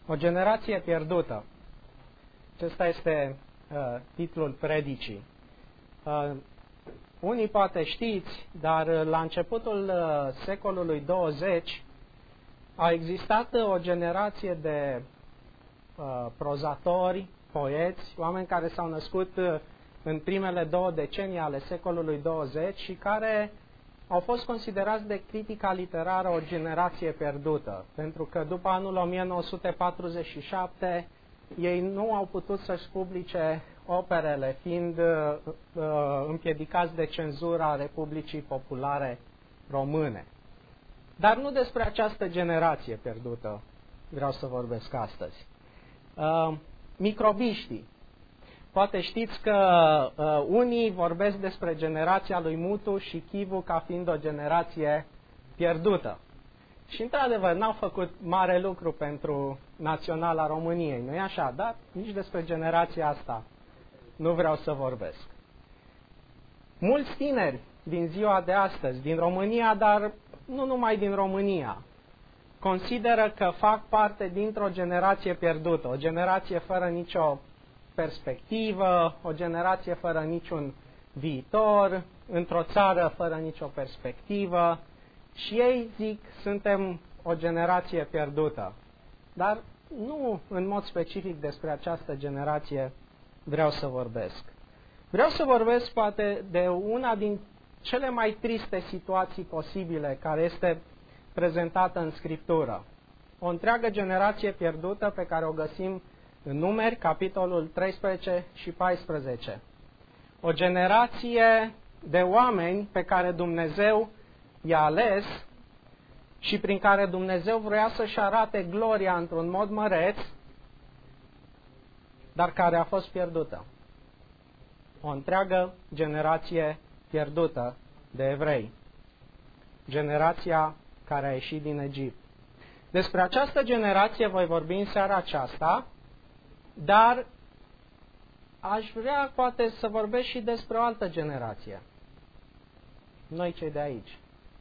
O generație pierdută. Acesta este titlul predicii. Unii poate știți, dar la începutul secolului 20 a existat o generație de prozatori, poeți, oameni care s-au născut în primele 2 decenii ale secolului 20 și care au fost considerați de critica literară o generație pierdută, pentru că după anul 1947 ei nu au putut să-și publice operele, fiind împiedicați de cenzura Republicii Populare Române. Dar nu despre această generație pierdută vreau să vorbesc astăzi. Microbiștii. Poate știți că unii vorbesc despre generația lui Mutu și Chivu ca fiind o generație pierdută. Și într-adevăr n-au făcut mare lucru pentru naționala României, nu-i așa? Dar nici despre generația asta nu vreau să vorbesc. Mulți tineri din ziua de astăzi, din România, dar nu numai din România, consideră că fac parte dintr-o generație pierdută, o generație fără nicio perspectivă, o generație fără niciun viitor, într-o țară fără nicio perspectivă și ei zic, suntem o generație pierdută. Dar nu în mod specific despre această generație vreau să vorbesc. Vreau să vorbesc poate de una din cele mai triste situații posibile care este prezentată în Scriptură. O întreagă generație pierdută pe care o găsim în Numeri, capitolul 13 și 14. O generație de oameni pe care Dumnezeu i-a ales și prin care Dumnezeu vrea să-și arate gloria într-un mod măreț, dar care a fost pierdută. O întreagă generație pierdută de evrei. Generația care a ieșit din Egipt. Despre această generație voi vorbi în seara aceasta, dar aș vrea poate să vorbesc și despre o altă generație. Noi cei de aici.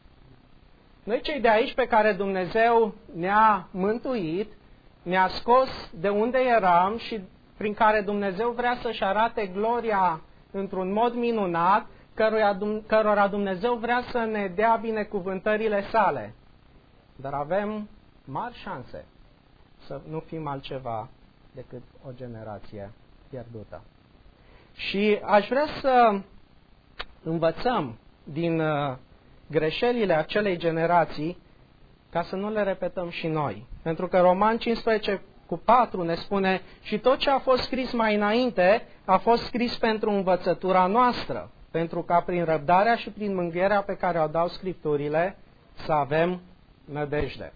Noi cei de aici pe care Dumnezeu ne-a mântuit, ne-a scos de unde eram și prin care Dumnezeu vrea să-și arate gloria într-un mod minunat, cărora Dumnezeu vrea să ne dea binecuvântările sale. Dar avem mari șanse să nu fim altceva decât o generație pierdută. Și aș vrea să învățăm din greșelile acelei generații ca să nu le repetăm și noi. Pentru că Roman 15:4 ne spune și tot ce a fost scris mai înainte a fost scris pentru învățătura noastră, pentru ca prin răbdarea și prin mângâierea pe care o dau Scripturile să avem nădejde.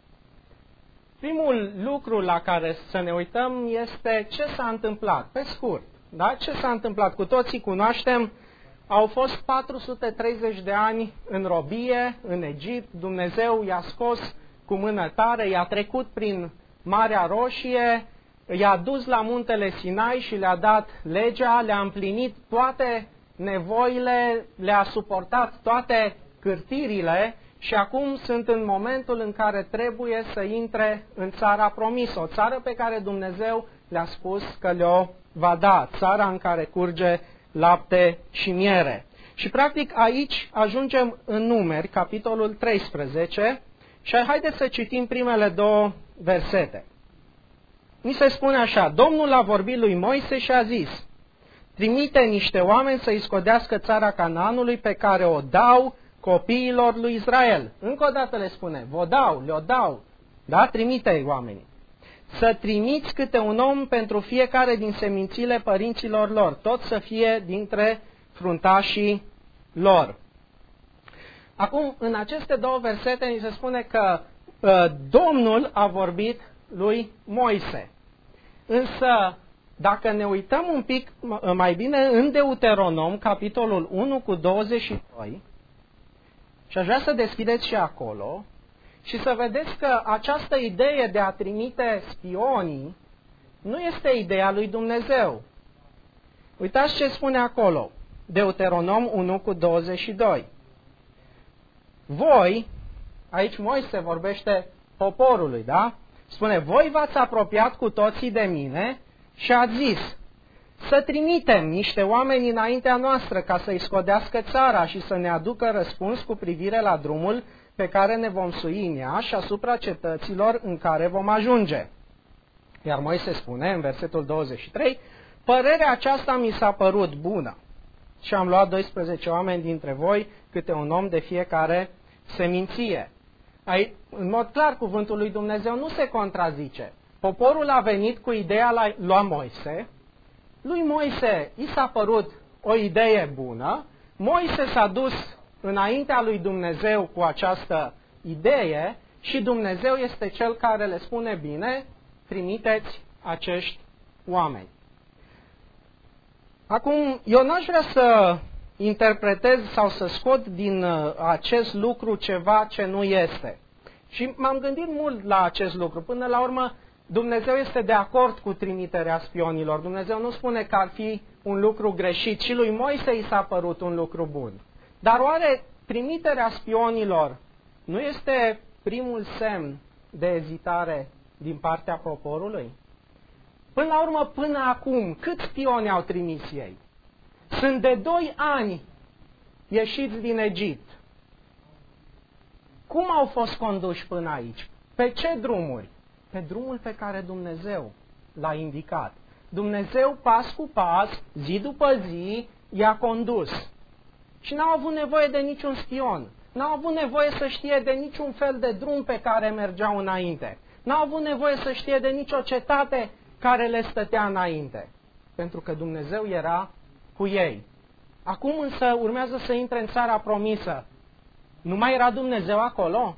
Primul lucru la care să ne uităm este ce s-a întâmplat, pe scurt. Da? Ce s-a întâmplat? Cu toții cunoaștem, au fost 430 de ani în robie, în Egipt, Dumnezeu i-a scos cu mână tare, i-a trecut prin Marea Roșie, i-a dus la muntele Sinai și le-a dat legea, le-a împlinit toate nevoile, le-a suportat toate cârtirile și acum sunt în momentul în care trebuie să intre în țara promisă, o țară pe care Dumnezeu le-a spus că le-o va da, țara în care curge lapte și miere. Și practic aici ajungem în Numeri, capitolul 13, și haideți să citim primele 2 versete. Mi se spune așa: Domnul a vorbit lui Moise și a zis: trimite niște oameni să-i scodească țara Canaanului pe care o dau copiilor lui Israel. Încă o dată le spune, le-o dau, da? Trimite-i oamenii. Să trimiți câte un om pentru fiecare din semințile părinților lor, tot să fie dintre fruntașii lor. Acum, în aceste 2 versete, ni se spune că Domnul a vorbit lui Moise. Însă, dacă ne uităm un pic mai bine în Deuteronom, capitolul 1:22, și aș vrea să deschideți și acolo, și să vedeți că această idee de a trimite spionii nu este ideea lui Dumnezeu. Uitați ce spune acolo, Deuteronom 1:22. Voi, aici Moise vorbește poporului, da? Spune, voi v-ați apropiat cu toții de mine și ați zis, să trimitem niște oameni înaintea noastră ca să-i scodească țara și să ne aducă răspuns cu privire la drumul pe care ne vom sui în ea și asupra cetăților în care vom ajunge. Iar Moise spune în versetul 23, părerea aceasta mi s-a părut bună și am luat 12 oameni dintre voi, câte un om de fiecare seminție. În mod clar, cuvântul lui Dumnezeu nu se contrazice. Poporul a venit cu ideea la Moise, lui Moise i s-a părut o idee bună, Moise s-a dus înaintea lui Dumnezeu cu această idee și Dumnezeu este cel care le spune, bine, trimiteți acești oameni. Acum, eu n-aș vrea să interpretez sau să scot din acest lucru ceva ce nu este. Și m-am gândit mult la acest lucru. Până la urmă, Dumnezeu este de acord cu trimiterea spionilor. Dumnezeu nu spune că ar fi un lucru greșit și lui Moise i s-a părut un lucru bun. Dar oare trimiterea spionilor nu este primul semn de ezitare din partea poporului? Până la urmă, până acum, câți spioni au trimis ei? Sunt de 2 ani ieșiți din Egipt. Cum au fost conduși până aici? Pe ce drumuri? Pe drumul pe care Dumnezeu l-a indicat. Dumnezeu, pas cu pas, zi după zi, i-a condus. Și n-au avut nevoie de niciun spion. N-au avut nevoie să știe de niciun fel de drum pe care mergeau înainte. N-au avut nevoie să știe de nicio cetate care le stătea înainte. Pentru că Dumnezeu era cu ei. Acum însă urmează să intre în țara promisă. Nu mai era Dumnezeu acolo?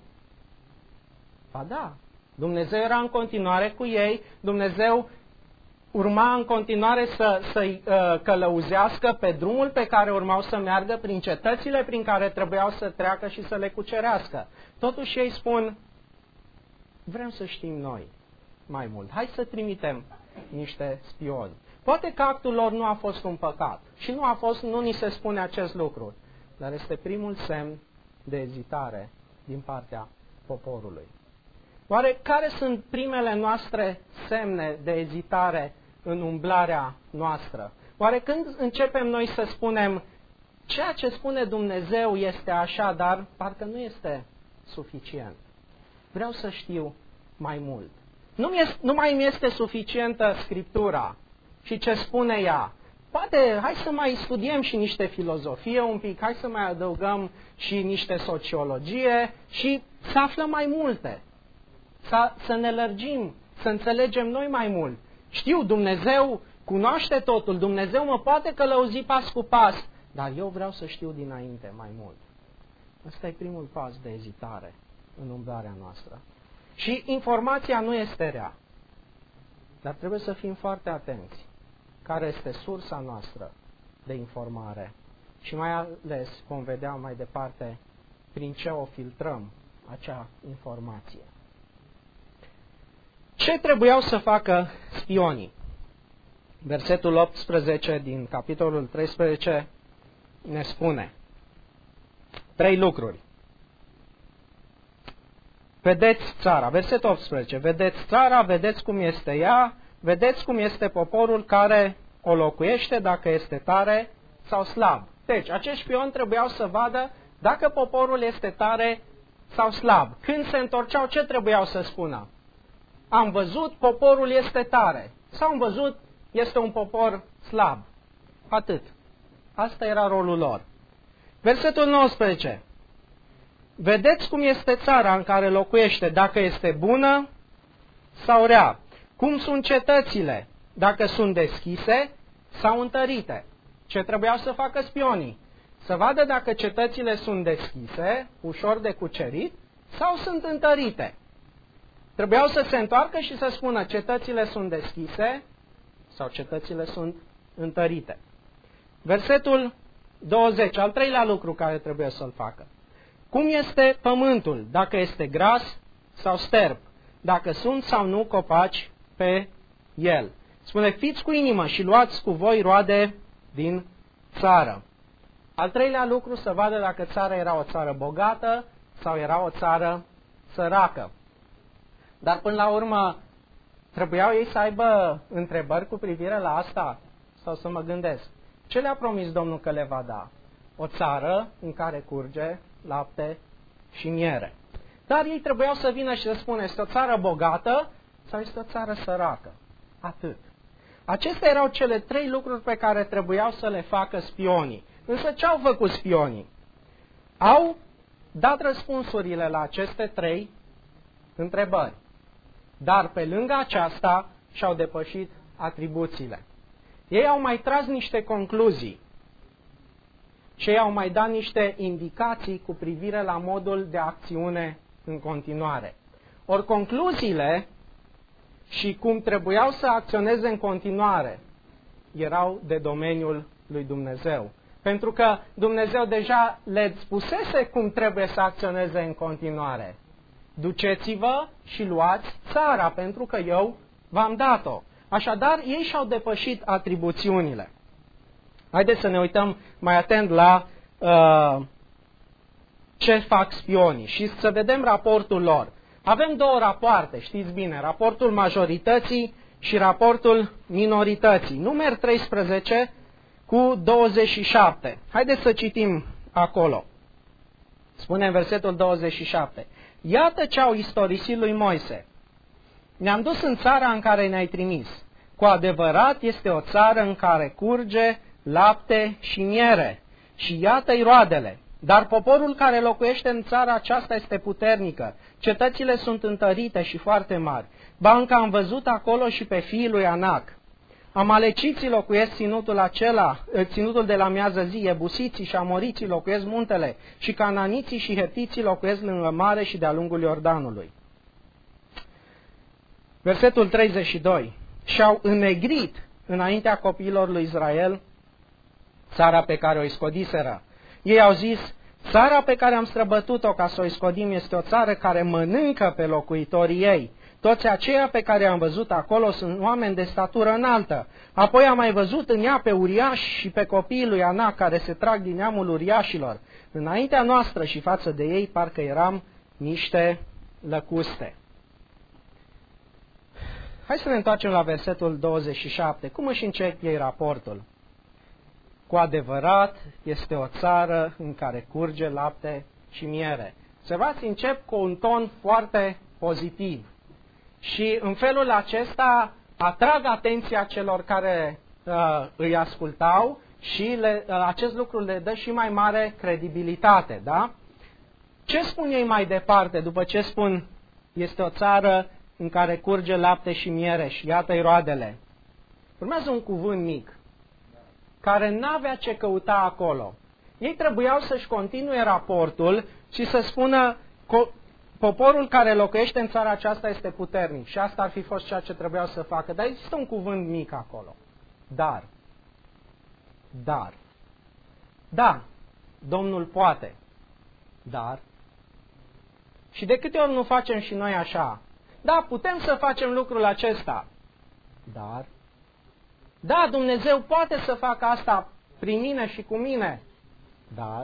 Ba da. Dumnezeu era în continuare cu ei, Dumnezeu urma în continuare să-i călăuzească pe drumul pe care urmau să meargă, prin cetățile prin care trebuiau să treacă și să le cucerească. Totuși ei spun, vrem să știm noi mai mult, hai să trimitem niște spioni. Poate că actul lor nu a fost un păcat și nu ni se spune acest lucru, dar este primul semn de ezitare din partea poporului. Oare care sunt primele noastre semne de ezitare în umblarea noastră? Oare când începem noi să spunem ceea ce spune Dumnezeu este așa, dar parcă nu este suficient? Vreau să știu mai mult. Nu mai mi este suficientă Scriptura și ce spune ea. Poate, hai să mai studiem și niște filozofie un pic, hai să mai adăugăm și niște sociologie și să aflăm mai multe. Să ne lărgim, să înțelegem noi mai mult. Știu, Dumnezeu cunoaște totul, Dumnezeu mă poate călăuzi pas cu pas, dar eu vreau să știu dinainte mai mult. Ăsta e primul pas de ezitare în umblarea noastră. Și informația nu este rea, dar trebuie să fim foarte atenți care este sursa noastră de informare și mai ales vom vedea mai departe prin ce o filtrăm acea informație. Ce trebuiau să facă spionii? Versetul 18 din capitolul 13 ne spune 3 lucruri. Vedeți țara, versetul 18, vedeți țara, vedeți cum este ea, vedeți cum este poporul care o locuiește, dacă este tare sau slab. Deci, acești spioni trebuiau să vadă dacă poporul este tare sau slab. Când se întorceau, ce trebuiau să spună? Am văzut, poporul este tare. Sau am văzut, este un popor slab. Atât. Asta era rolul lor. Versetul 19. Vedeți cum este țara în care locuiește, dacă este bună sau rea. Cum sunt cetățile, dacă sunt deschise sau întărite. Ce trebuiau să facă spionii? Să vadă dacă cetățile sunt deschise, ușor de cucerit, sau sunt întărite. Trebuiau să se întoarcă și să spună cetățile sunt deschise sau cetățile sunt întărite. Versetul 20, al treilea lucru care trebuie să-l facă. Cum este pământul, dacă este gras sau sterp, dacă sunt sau nu copaci pe el. Spune, fiți cu inimă și luați cu voi roade din țară. Al treilea lucru, să vadă dacă țara era o țară bogată sau era o țară săracă. Dar până la urmă, trebuiau ei să aibă întrebări cu privire la asta? Sau să mă gândesc, ce le-a promis Domnul că le va da? O țară în care curge lapte și miere. Dar ei trebuiau să vină și să spună, este o țară bogată sau este o țară săracă? Atât. Acestea erau cele 3 lucruri pe care trebuiau să le facă spionii. Însă ce au făcut spionii? Au dat răspunsurile la aceste 3 întrebări. Dar pe lângă aceasta și-au depășit atribuțiile. Ei au mai tras niște concluzii și ei au mai dat niște indicații cu privire la modul de acțiune în continuare. Ori concluziile și cum trebuiau să acționeze în continuare erau de domeniul lui Dumnezeu. Pentru că Dumnezeu deja le spusese cum trebuie să acționeze în continuare. Duceți-vă și luați țara, pentru că eu v-am dat-o. Așadar, ei și-au depășit atribuțiunile. Haideți să ne uităm mai atent la ce fac spionii și să vedem raportul lor. Avem 2 rapoarte, știți bine, raportul majorității și raportul minorității. Numeri 13 cu 27. Haideți să citim acolo. Spune în versetul 27. Iată ce au istorisit lui Moise. Ne-am dus în țara în care ne-ai trimis. Cu adevărat este o țară în care curge lapte și miere. Și iată-i roadele. Dar poporul care locuiește în țara aceasta este puternică. Cetățile sunt întărite și foarte mari. Ba încă am văzut acolo și pe fiii lui Anac. Amaleciții locuiesc ținutul de la miază zi, ebusiții și amoriții locuiesc muntele și cananiții și hetiții locuiesc lângă mare și de-a lungul Iordanului. Versetul 32. Și-au înnegrit înaintea copiilor lui Israel țara pe care o iscodiseră. Ei au zis, țara pe care am străbătut-o ca să o iscodim este o țară care mănâncă pe locuitorii ei. Toți aceia pe care am văzut acolo sunt oameni de statură înaltă. Apoi am mai văzut în ea pe uriași și pe copiii lui Anac care se trag din neamul uriașilor. Înaintea noastră și față de ei parcă eram niște lăcuste. Hai să ne întoarcem la versetul 27. Cum își încep ei raportul? Cu adevărat este o țară în care curge lapte și miere. Observați, încep cu un ton foarte pozitiv. Și în felul acesta atrag atenția celor care îi ascultau și acest lucru le dă și mai mare credibilitate. Da? Ce spun ei mai departe după ce spun este o țară în care curge lapte și miere și iată-i roadele? Urmează un cuvânt mic care n-avea ce căuta acolo. Ei trebuiau să-și continue raportul și să spună poporul care locuiește în țara aceasta este puternic și asta ar fi fost ceea ce trebuiau să facă. Dar există un cuvânt mic acolo. Dar. Da, Domnul poate. Dar. Și de câte ori nu facem și noi așa? Da, putem să facem lucrul acesta. Dar. Da, Dumnezeu poate să facă asta prin mine și cu mine. Dar.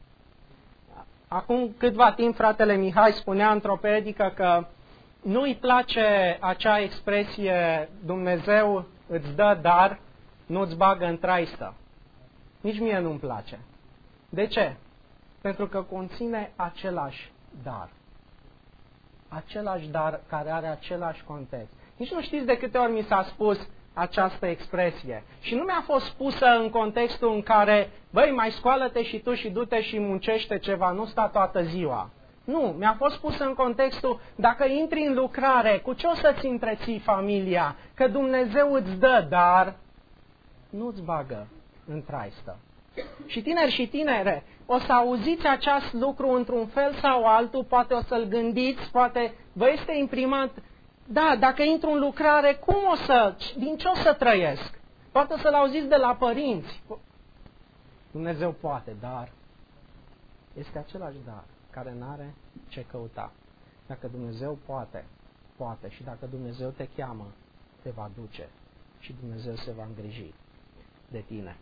Acum câtva timp fratele Mihai spunea într-o predică că nu îi place acea expresie Dumnezeu îți dă dar, nu îți bagă în traistă. Nici mie nu-mi place. De ce? Pentru că conține același dar. Același dar care are același context. Nici nu știți de câte ori mi s-a spus această expresie. Și nu mi-a fost pusă în contextul în care, băi, mai scoală-te și tu și du-te și muncește ceva, nu sta toată ziua. Nu, mi-a fost pusă în contextul, dacă intri în lucrare, cu ce o să-ți întreții familia? Că Dumnezeu îți dă, dar nu-ți bagă în traistă. Și tineri și tinere, o să auziți acest lucru într-un fel sau altul, poate o să-l gândiți, poate vă este imprimat. Da, dacă intru în lucrare, din ce o să trăiesc? Poate să-l auziți de la părinți. Dumnezeu poate, dar este același dar care n-are ce căuta. Dacă Dumnezeu poate. Și dacă Dumnezeu te cheamă, te va duce și Dumnezeu se va îngriji de tine.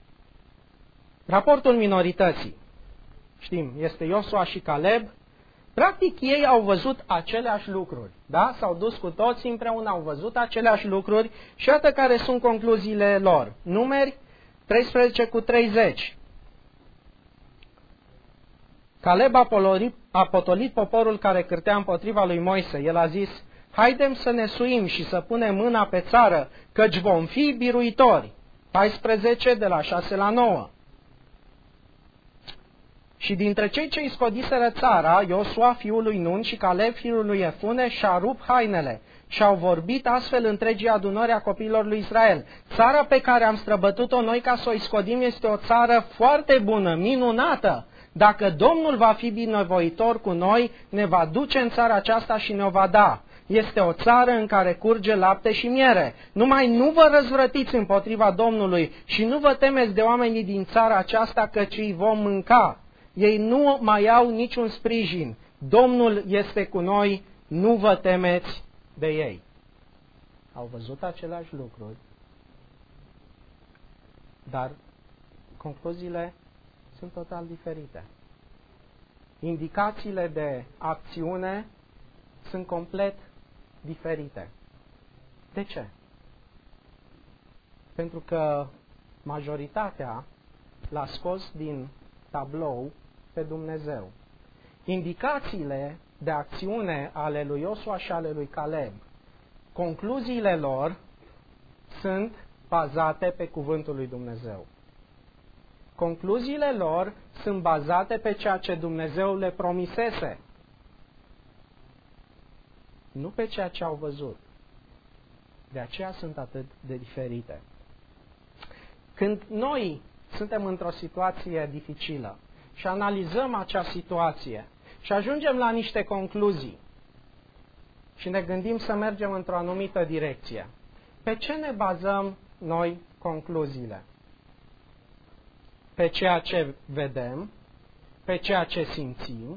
Raportul minorității. Știm, este Iosua și Caleb. Practic, ei au văzut aceleași lucruri. Da? S-au dus cu toții împreună, au văzut aceleași lucruri și iată care sunt concluziile lor. Numeri 13:30. Caleb a potolit poporul care cârtea împotriva lui Moise. El a zis: haidem să ne suim și să punem mâna pe țară, căci vom fi biruitori. 14, de la 6 la 9. Și dintre cei ce iscodiseră țara, Iosua, fiul lui Nun, și Caleb, fiul lui Efune, și-a rupt hainele și au vorbit astfel întregii adunări a copiilor lui Israel. Țara pe care am străbătut-o noi ca să o iscodim este o țară foarte bună, minunată. Dacă Domnul va fi binevoitor cu noi, ne va duce în țara aceasta și ne-o va da. Este o țară în care curge lapte și miere. Numai nu vă răzvrătiți împotriva Domnului și nu vă temeți de oamenii din țara aceasta, căci îi vom mânca. Ei nu mai au niciun sprijin. Domnul este cu noi, nu vă temeți de ei. Au văzut aceleași lucruri, dar concluziile sunt total diferite. Indicațiile de acțiune sunt complet diferite. De ce? Pentru că majoritatea l-a scos din tablou pe Dumnezeu. Indicațiile de acțiune ale lui Iosua și ale lui Caleb, concluziile lor sunt bazate pe cuvântul lui Dumnezeu. Concluziile lor sunt bazate pe ceea ce Dumnezeu le promisese, nu pe ceea ce au văzut. De aceea sunt atât de diferite. Când noi suntem într-o situație dificilă și analizăm acea situație și ajungem la niște concluzii și ne gândim să mergem într-o anumită direcție, pe ce ne bazăm noi concluziile? Pe ceea ce vedem, pe ceea ce simțim,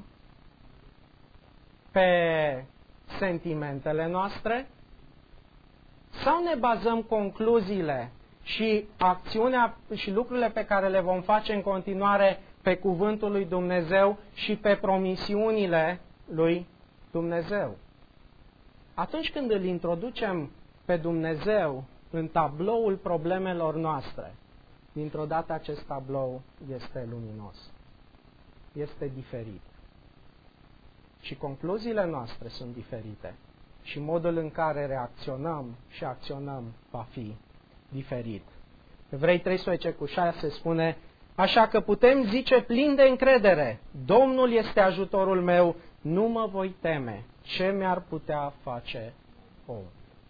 pe sentimentele noastre, sau ne bazăm concluziile și acțiunea și lucrurile pe care le vom face în continuare pe cuvântul lui Dumnezeu și pe promisiunile lui Dumnezeu? Atunci când îl introducem pe Dumnezeu în tabloul problemelor noastre, dintr-o dată acest tablou este luminos, este diferit. Și concluziile noastre sunt diferite. Și modul în care reacționăm și acționăm va fi diferit. Evrei 13:6 spune: așa că putem zice plin de încredere, Domnul este ajutorul meu, nu mă voi teme, ce mi-ar putea face om.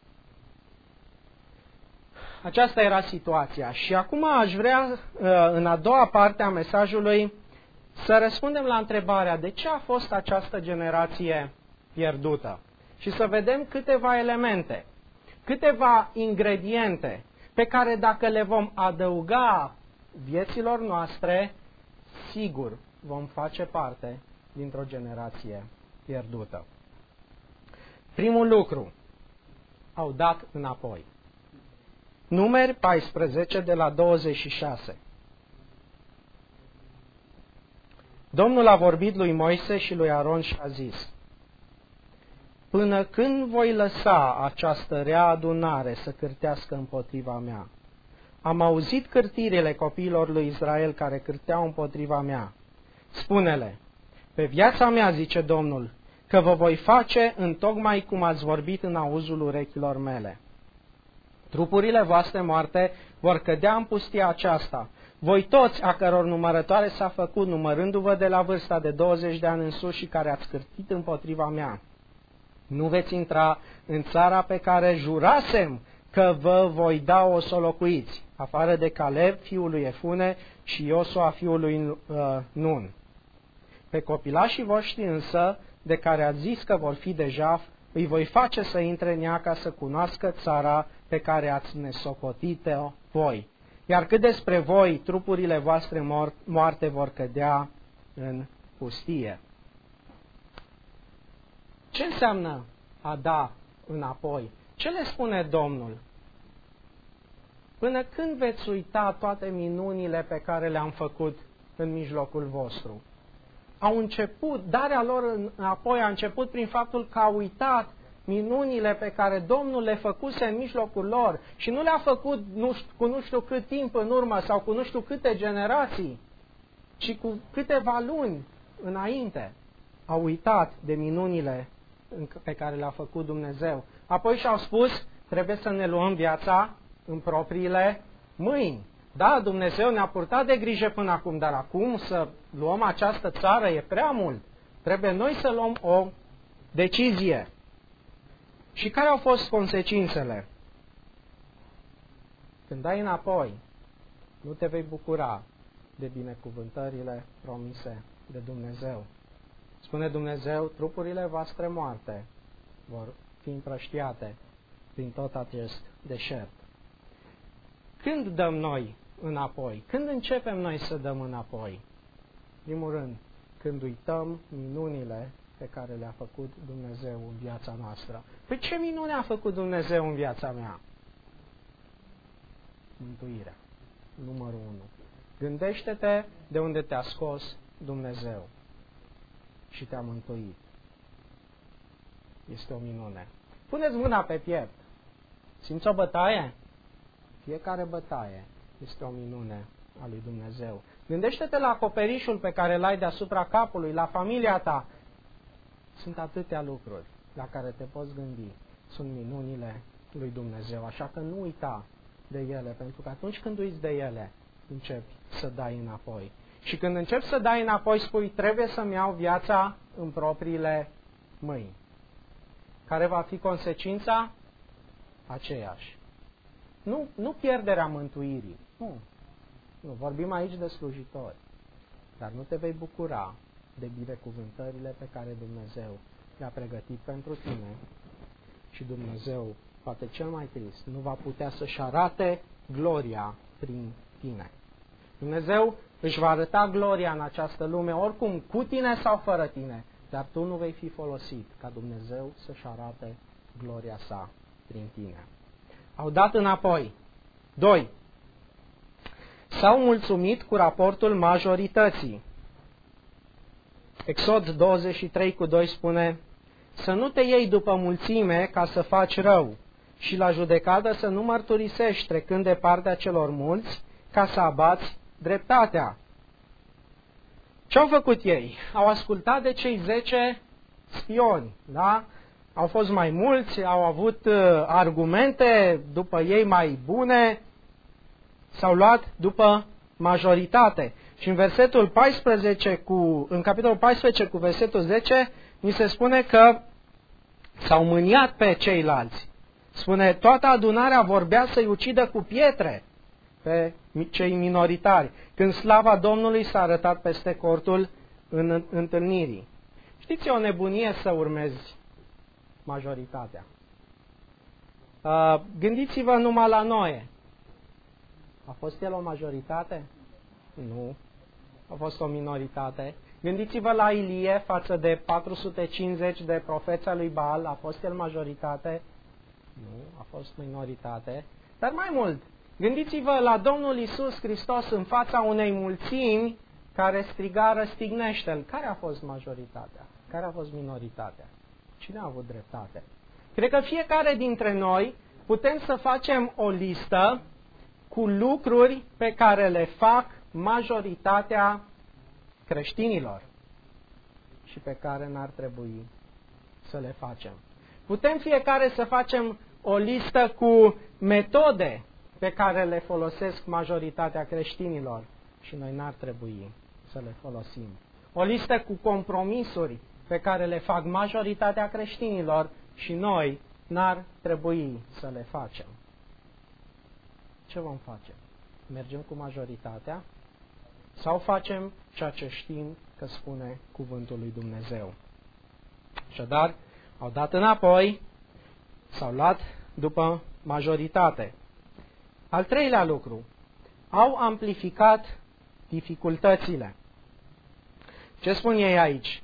Aceasta era situația. Și acum aș vrea, în a doua parte a mesajului, să răspundem la întrebarea de ce a fost această generație pierdută. Și să vedem câteva elemente, câteva ingrediente pe care dacă le vom adăuga vieților noastre, sigur vom face parte dintr-o generație pierdută. Primul lucru, au dat înapoi. Numeri 14, de la 26. Domnul a vorbit lui Moise și lui Aron și a zis: până când voi lăsa această rea adunare să cârtească împotriva mea? Am auzit cârtirile copiilor lui Israel care cârteau împotriva mea. Spune-le: pe viața mea, zice Domnul, că vă voi face întocmai cum ați vorbit în auzul urechilor mele. Trupurile voastre moarte vor cădea în pustia aceasta. Voi toți, a căror numărătoare s-a făcut, numărându-vă de la vârsta de 20 de ani în sus și care ați cârtit împotriva mea, nu veți intra în țara pe care jurasem că vă voi da-o să o locuiți, afară de Caleb, fiul lui Efune, și Iosua, fiul lui Nun. Pe copilașii voștri însă, de care ați zis că vor fi deja, îi voi face să intre în ea ca să cunoască țara pe care ați nesocotit-o voi. Iar cât despre voi, trupurile voastre moarte vor cădea în pustie. Ce înseamnă a da înapoi? Ce le spune Domnul? Până când veți uita toate minunile pe care le-am făcut în mijlocul vostru? au început, darea lor înapoi a început prin faptul că au uitat minunile pe care Domnul le făcuse în mijlocul lor și nu le-a făcut cu nu știu cât timp în urmă sau cu nu știu câte generații, ci cu câteva luni înainte. Au uitat de minunile pe care le-a făcut Dumnezeu. Apoi și-au spus, trebuie să ne luăm viața în propriile mâini. Da, Dumnezeu ne-a purtat de grijă până acum, dar acum să luăm această țară e prea mult. Trebuie noi să luăm o decizie. Și care au fost consecințele? Când dai înapoi, nu te vei bucura de binecuvântările promise de Dumnezeu. Spune Dumnezeu, trupurile voastre moarte vor fi împrăștiate prin tot acest deșert. Când dăm noi înapoi? Când începem noi să dăm înapoi? Primul rând, când uităm minunile pe care le-a făcut Dumnezeu în viața noastră. Păi ce minune a făcut Dumnezeu în viața mea? Mântuirea. Numărul 1. Gândește-te de unde te-a scos Dumnezeu și te-a mântuit. Este o minune. Puneți mâna pe piept. Simți o bătaie? Fiecare bătaie este o minune a lui Dumnezeu. Gândește-te la acoperișul pe care l-ai deasupra capului, la familia ta. Sunt atâtea lucruri la care te poți gândi. Sunt minunile lui Dumnezeu, așa că nu uita de ele, pentru că atunci când uiți de ele, începi să dai înapoi. Și când începi să dai înapoi, spui, trebuie să-mi iau viața în propriile mâini. Care va fi consecința? Aceeași. Nu pierderea mântuirii. Nu, vorbim aici de slujitori. Dar nu te vei bucura de binecuvântările pe care Dumnezeu le-a pregătit pentru tine. Și Dumnezeu, poate cel mai trist, nu va putea să-și arate gloria prin tine. Dumnezeu își va arăta gloria în această lume, oricum, cu tine sau fără tine, dar tu nu vei fi folosit ca Dumnezeu să-și arate gloria sa prin tine. Au dat înapoi. 2. S-au mulțumit cu raportul majorității. Exod 23:2 spune, să nu te iei după mulțime ca să faci rău și la judecată să nu mărturisești trecând de partea celor mulți ca să abați dreptatea. Ce au făcut ei? Au ascultat de cei 10 spioni, da? Au fost mai mulți, au avut argumente după ei mai bune, s-au luat după majoritate. Și în versetul 14 în capitolul 14 cu versetul 10 ni se spune că s-au mâniat pe ceilalți. Spune, toată adunarea vorbea să-i ucidă cu pietre pe cei minoritari, când slava Domnului s-a arătat peste cortul în întâlnirii. Știți, e o nebunie să urmezi majoritatea. Gândiți-vă numai la Noe. A fost el o majoritate? Nu. A fost o minoritate. Gândiți-vă la Ilie față de 450 de profeți al lui Baal. A fost el majoritate? Nu. A fost minoritate. Dar mai mult, gândiți-vă la Domnul Iisus Hristos în fața unei mulțimi care striga, răstignește-l. Care a fost majoritatea? Care a fost minoritatea? Cine a avut dreptate? Cred că fiecare dintre noi putem să facem o listă cu lucruri pe care le fac majoritatea creștinilor și pe care n-ar trebui să le facem. Putem fiecare să facem o listă cu metode pe care le folosesc majoritatea creștinilor și noi n-ar trebui să le folosim. O listă cu compromisuri pe care le fac majoritatea creștinilor și noi n-ar trebui să le facem. Ce vom face? Mergem cu majoritatea sau facem ceea ce știm că spune cuvântul lui Dumnezeu? Așadar, au dat înapoi, s-au luat după majoritate. Al treilea lucru, au amplificat dificultățile. Ce spun ei aici?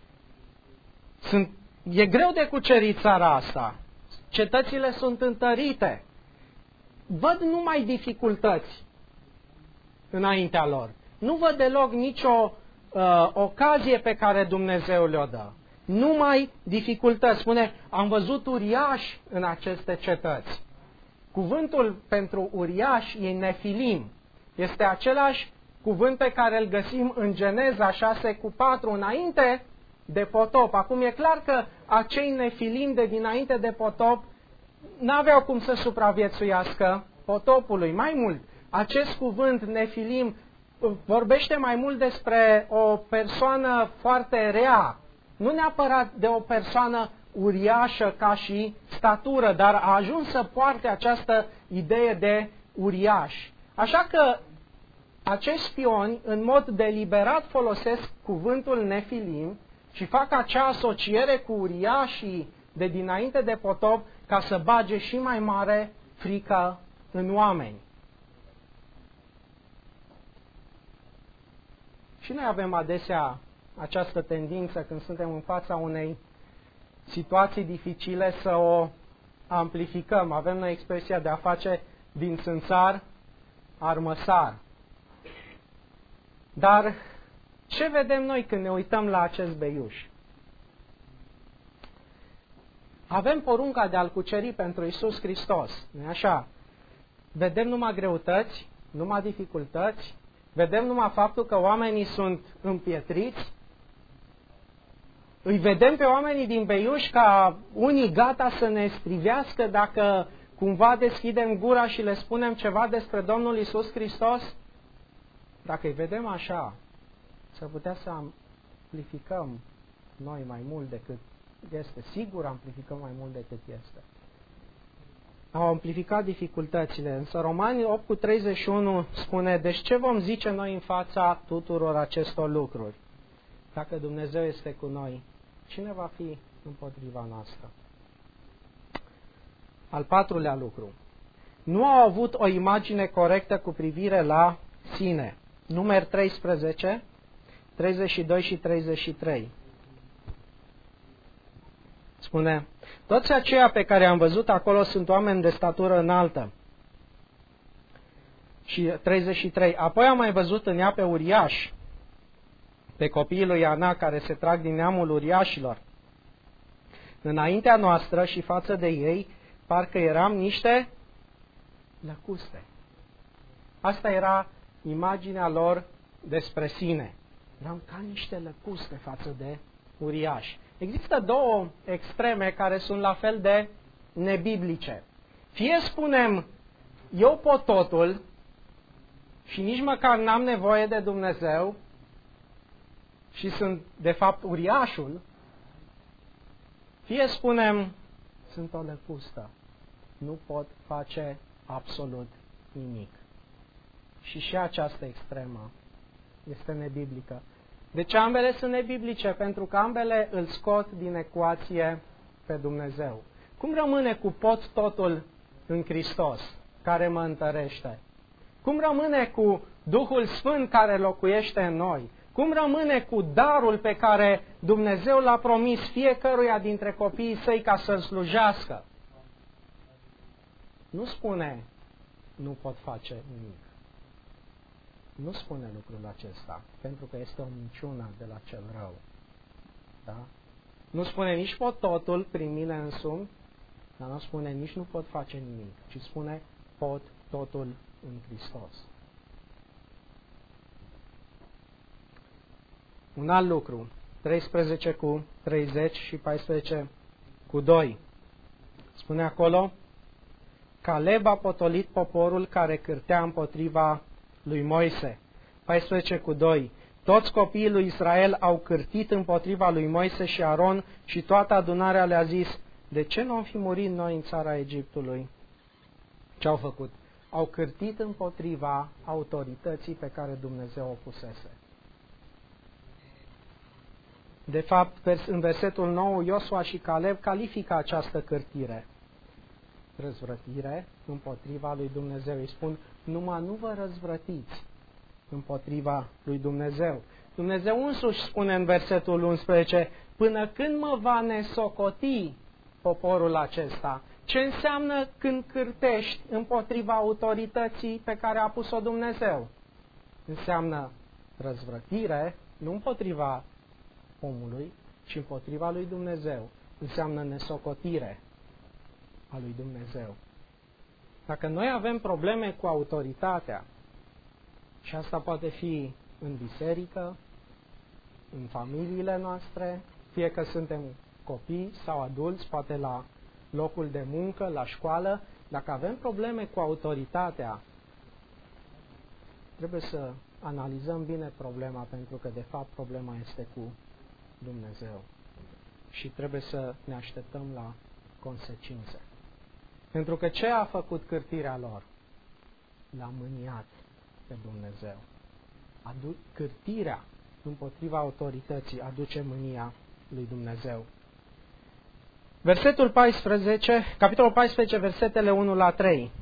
E greu de cucerit țara asta. Cetățile sunt întărite. Văd numai dificultăți înaintea lor. Nu văd deloc nicio ocazie pe care Dumnezeu le-o dă. Numai dificultăți. Spune, am văzut uriași în aceste cetăți. Cuvântul pentru uriași e nefilim. Este același cuvânt pe care îl găsim în Geneza 6:4, înainte de potop. Acum e clar că acei nefilim de dinainte de potop n-aveau cum să supraviețuiască potopului. Mai mult, acest cuvânt nefilim vorbește mai mult despre o persoană foarte rea, nu neapărat de o persoană uriașă ca și statură, dar a ajuns să poarte această idee de uriaș. Așa că acești spioni, în mod deliberat, folosesc cuvântul nefilim și fac acea asociere cu uriașii de dinainte de potop ca să bage și mai mare frică în oameni. Și noi avem adesea această tendință, când suntem în fața unei situații dificile, să o amplificăm. Avem noi expresia de a face din țânțar armăsar. Dar ce vedem noi când ne uităm la acest beiuș? Avem porunca de a-L cuceri pentru Iisus Hristos, nu-i așa? Vedem numai greutăți, numai dificultăți, vedem numai faptul că oamenii sunt împietriți, îi vedem pe oamenii din beiuș ca unii gata să ne strivească dacă cumva deschidem gura și le spunem ceva despre Domnul Iisus Hristos. Dacă îi vedem așa, s-ar putea să amplificăm noi mai mult decât este. Sigur amplificăm mai mult decât este. Au amplificat dificultățile. Însă Romani 8:31 spune, deci ce vom zice noi în fața tuturor acestor lucruri? Dacă Dumnezeu este cu noi, cine va fi împotriva noastră? Al patrulea lucru. Nu au avut o imagine corectă cu privire la sine. Numeri 13, 32 și 33. Spune, toți aceia pe care am văzut acolo sunt oameni de statură înaltă. Și 33. Apoi am mai văzut în ea pe uriași, pe copiii lui Ana care se trag din neamul uriașilor. Înaintea noastră și față de ei, parcă eram niște lăcuste. Asta era imaginea lor despre sine. Eram ca niște lăcuste față de uriași. Există două extreme care sunt la fel de nebiblice. Fie spunem, eu pot totul și nici măcar n-am nevoie de Dumnezeu și sunt de fapt uriașul, fie spunem, sunt o lăcustă, nu pot face absolut nimic. Și această extremă este nebiblică. De ce ambele sunt nebiblice? Pentru că ambele îl scot din ecuație pe Dumnezeu. Cum rămâne cu pot totul în Hristos, care mă întărește? Cum rămâne cu Duhul Sfânt care locuiește în noi? Cum rămâne cu darul pe care Dumnezeu l-a promis fiecăruia dintre copiii săi ca să-L slujească? Nu spune, nu pot face nimic. Nu spune lucrul acesta, pentru că este o minciună de la cel rău. Da? Nu spune nici pot totul prin mine însumi, dar nu spune nici nu pot face nimic, ci spune pot totul în Hristos. Un alt lucru, 13:30 și 14:2. Spune acolo, Caleb a potolit poporul care cârtea împotriva lui Moise. 14:2. Toți copiii lui Israel au cârtit împotriva lui Moise și Aron și toată adunarea le-a zis, de ce nu am fi murit noi în țara Egiptului? Ce au făcut? Au cârtit împotriva autorității pe care Dumnezeu o pusese. De fapt, în versetul 9, Iosua și Caleb califică această cârtire. Răzvrătire împotriva lui Dumnezeu. Îi spun, numai nu vă răzvrătiți împotriva lui Dumnezeu. Dumnezeu însuși spune în versetul 11, până când mă va nesocoti poporul acesta? Ce înseamnă când cârtești împotriva autorității pe care a pus-o Dumnezeu? Înseamnă răzvrătire nu împotriva omului, ci împotriva lui Dumnezeu. Înseamnă nesocotire a lui Dumnezeu. Dacă noi avem probleme cu autoritatea, și asta poate fi în biserică, în familiile noastre, fie că suntem copii sau adulți, poate la locul de muncă, la școală, dacă avem probleme cu autoritatea, trebuie să analizăm bine problema, pentru că de fapt problema este cu Dumnezeu. Și trebuie să ne așteptăm la consecințe. Pentru că ce a făcut cârtirea lor? L-a mâniat pe Dumnezeu. Cârtirea împotriva autorității aduce mânia lui Dumnezeu. Versetul 14, capitolul 14, versetele 1 la 3.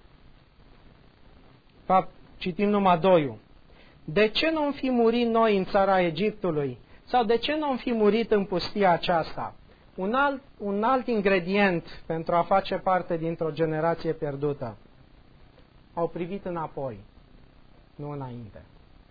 Citim numai 2. De ce nu am fi murit noi în țara Egiptului? Sau de ce nu am fi murit în pustia aceasta? Un alt ingredient pentru a face parte dintr-o generație pierdută. Au privit înapoi, nu înainte.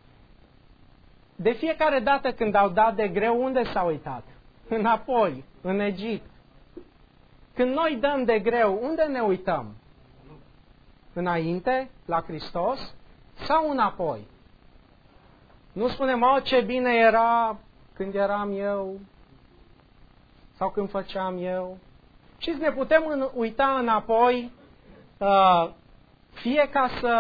De fiecare dată când au dat de greu, unde s-au uitat? Înapoi, în Egipt. Când noi dăm de greu, unde ne uităm? Înainte, la Hristos, sau înapoi? Nu spunem, ce bine era când eram eu, sau când făceam eu. Și ne putem uita înapoi, fie ca să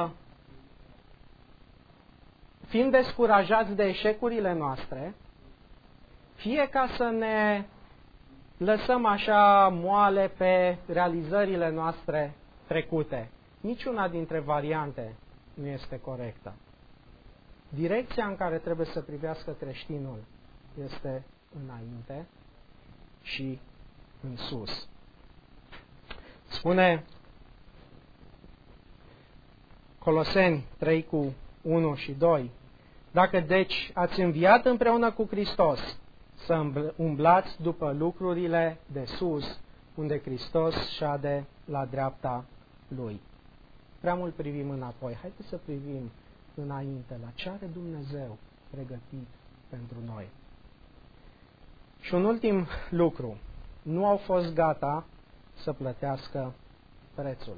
fim descurajați de eșecurile noastre, fie ca să ne lăsăm așa moale pe realizările noastre trecute. Niciuna dintre variante nu este corectă. Direcția în care trebuie să privească creștinul este înainte și în sus. Spune Coloseni 3 cu 1 și 2. Dacă deci ați înviat împreună cu Hristos, să umblați după lucrurile de sus, unde Hristos șade la dreapta Lui. Prea mult privim înapoi. Haideți să privim înainte la ce are Dumnezeu pregătit pentru noi. Și un ultim lucru. Nu au fost gata să plătească prețul.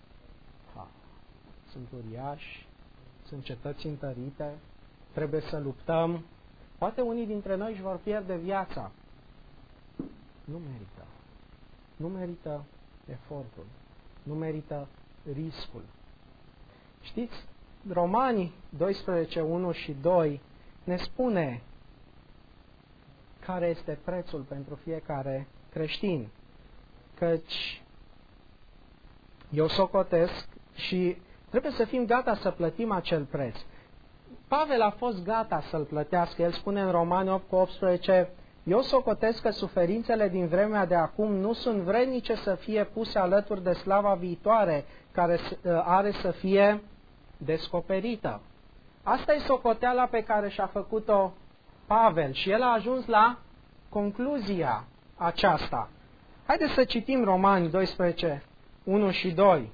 Sunt uriași, sunt cetăți întărite, trebuie să luptăm. Poate unii dintre noi își vor pierde viața. Nu merită. Nu merită efortul. Nu merită riscul. Știți, Romani 12, 1 și 2 ne spune care este prețul pentru fiecare creștin. Căci eu socotesc și trebuie să fim gata să plătim acel preț. Pavel a fost gata să-l plătească. El spune în Romani 8 cu 18, eu socotesc că suferințele din vremea de acum nu sunt vrednice să fie puse alături de slava viitoare, care are să fie descoperită. Asta e socoteala pe care și-a făcut-o Pavel și el a ajuns la concluzia aceasta. Haideți să citim Romani 12, 1 și 2.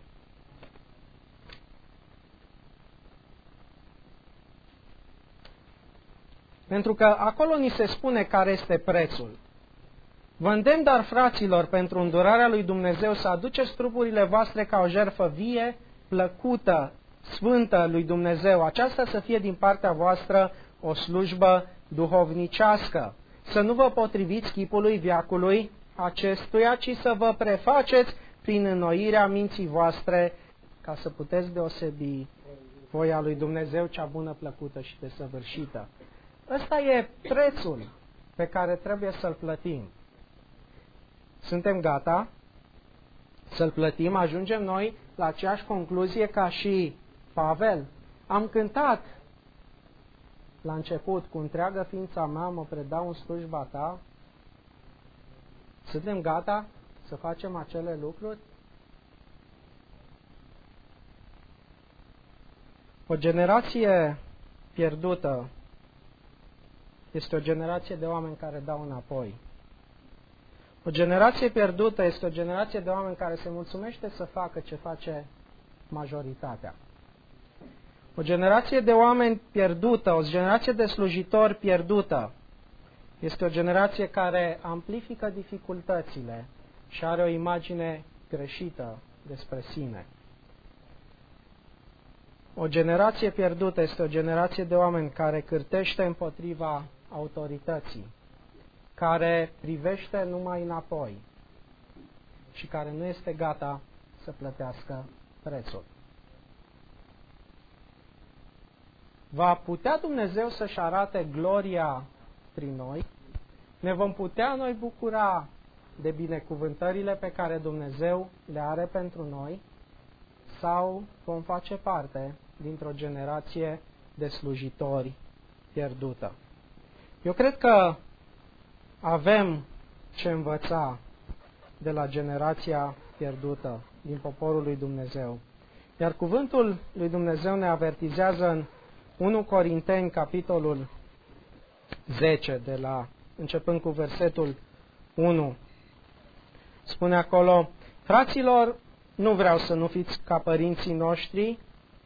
Pentru că acolo ni se spune care este prețul. Vă îndemn, dar, fraților, pentru îndurarea lui Dumnezeu, să aduceți trupurile voastre ca o jertfă vie, plăcută, sfântă lui Dumnezeu. Aceasta să fie din partea voastră o slujbă duhovnicească. Să nu vă potriviți chipului veacului acestuia, ci să vă prefaceți prin înnoirea minții voastre, ca să puteți deosebi voia lui Dumnezeu, cea bună, plăcută și desăvârșită. Ăsta e prețul pe care trebuie să-l plătim. Suntem gata să-l plătim? Ajungem noi la aceeași concluzie ca și Pavel? Am cântat la început, cu întreagă ființa mea mă predau în slujba ta. Suntem gata să facem acele lucruri? O generație pierdută este o generație de oameni care dau înapoi. O generație pierdută este o generație de oameni care se mulțumește să facă ce face majoritatea. O generație de oameni pierdută, o generație de slujitori pierdută, este o generație care amplifică dificultățile și are o imagine greșită despre sine. O generație pierdută este o generație de oameni care cârtește împotriva autorității, care privește numai înapoi și care nu este gata să plătească prețul. Va putea Dumnezeu să-și arate gloria prin noi? Ne vom putea noi bucura de binecuvântările pe care Dumnezeu le are pentru noi? Sau vom face parte dintr-o generație de slujitori pierdută? Eu cred că avem ce învăța de la generația pierdută din poporul lui Dumnezeu. Iar cuvântul lui Dumnezeu ne avertizează în 1 Corinteni, capitolul 10, începând cu versetul 1. Spune acolo: fraților, nu vreau să nu fiți ca părinții noștri,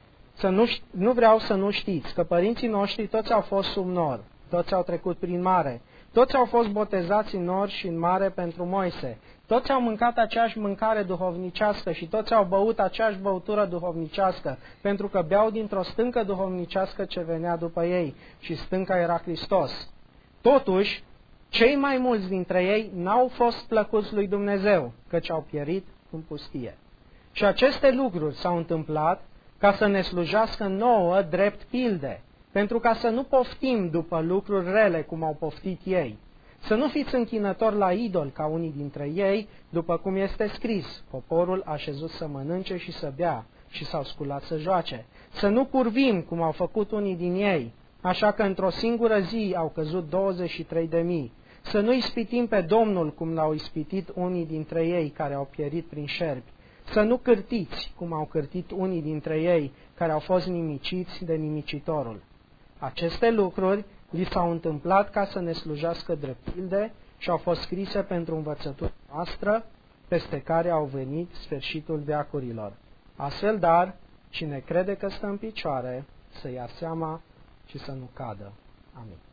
nu vreau să nu știți că părinții noștri toți au fost sub nor, toți au trecut prin mare, toți au fost botezați în nor și în mare pentru Moise, toți au mâncat aceeași mâncare duhovnicească și toți au băut aceeași băutură duhovnicească, pentru că beau dintr-o stâncă duhovnicească ce venea după ei, și stânca era Hristos. Totuși, cei mai mulți dintre ei n-au fost plăcuți lui Dumnezeu, căci au pierit în pustie. Și aceste lucruri s-au întâmplat ca să ne slujească nouă drept pilde, pentru ca să nu poftim după lucruri rele cum au poftit ei. Să nu fiți închinători la idol ca unii dintre ei, după cum este scris: poporul a șezut să mănânce și să bea și s-au sculat să joace. Să nu curvim cum au făcut unii din ei, așa că într-o singură zi au căzut 23.000. Să nu ispitim pe Domnul cum l-au ispitit unii dintre ei care au pierit prin șerpi. Să nu cârtiți cum au cârtit unii dintre ei care au fost nimiciți de nimicitorul. Aceste lucruri li s-au întâmplat ca să ne slujească drept pilde și au fost scrise pentru învățătura noastră, peste care au venit sfârșitul veacurilor. Astfel, dar, cine crede că stă în picioare, să ia seama și să nu cadă. Amin.